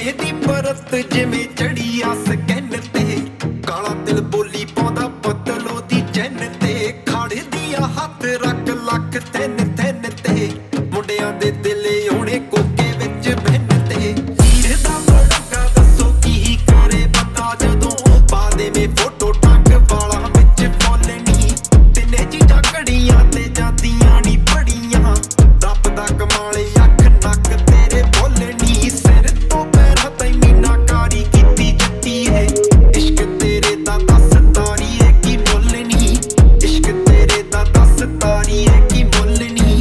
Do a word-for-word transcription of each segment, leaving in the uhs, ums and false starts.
सोने दी परत जिवें चढ़ी आ स्कैन ते काला दिल बोली पाउंदा पतलो दी चैन ते खाड़े दिया हथ रख लख तैन तैन ते मुंडियां दे दिले होने कोके विच बहन ते हीर दा बड़का दसो की करे बंदा जदों बादे में फोटो टंग वाला विच फॉलनी तिन्ने चीजां घड़ियां ते जांदियां नी बड़ियां रब दा कमाल अख नक तेरे बोलनी सिर तो पैरां ताईं मीनाकारी कीती जट्टी है इश्क तेरे दा दस तारी है की मुल्लनी इश्क तेरे दा दस तारी है की मुल्लनी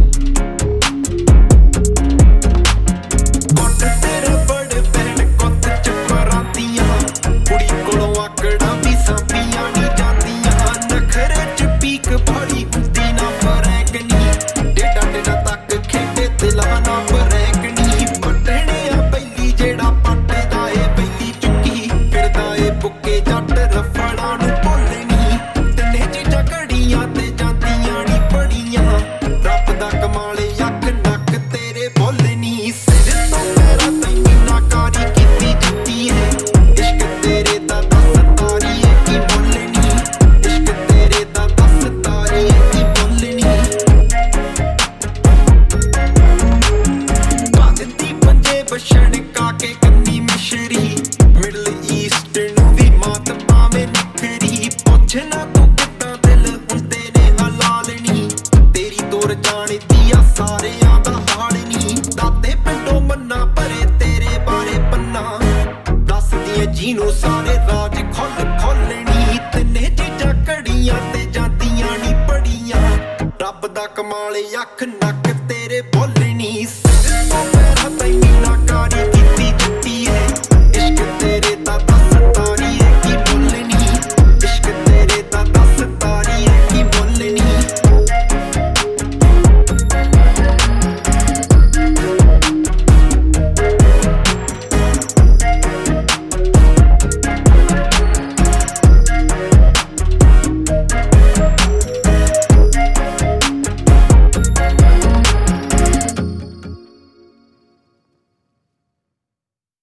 कुट तेरे बड़े भैन कुत च परांदियां कुड़ी कोलों आकड़ा भी सांपियां नी जांदियां नखरे च पीक भाड़ी हुंदी ना फरैकनी डेडा डेडा तक खेडे दिलां ना फरैकनी पटने आ बैली जेड़ा पटदा ए बैली चुक्की फिरदा ए बुक्के जट रफड़ा नूं भुल्लनी तिन्ने चीजां घड़ियां ते जांदियां नी बड़ियां रब दा कमाल अख नक तेरे बोलनी सिर तो पैरां ताईं मीनाकारी कीती जट्टी है इश्क तेरे दा दस तारी है की मुल्लनी इश्क तेरे दा दस तारी है की मुल्लनी बादती पंजे बछड़ काके कन्नी मिशरी मिडल ईस्ट नूं भी मात पावे निखरी पुछ ना तू किद्दां दिल हुंदे ने हलालनी तेरी तोर जाने दिया सारेयां दा हाल नी दाते पिंडों मन्ना भरे तेरे बारे पन्ना दस दियां जीनू सारे राज खोल खोलनी तिन्ने चीजां घड़ियां ते जांदियां नी बड़ियां रब दा कमाल अख नक तेरे बोलनी सिर तो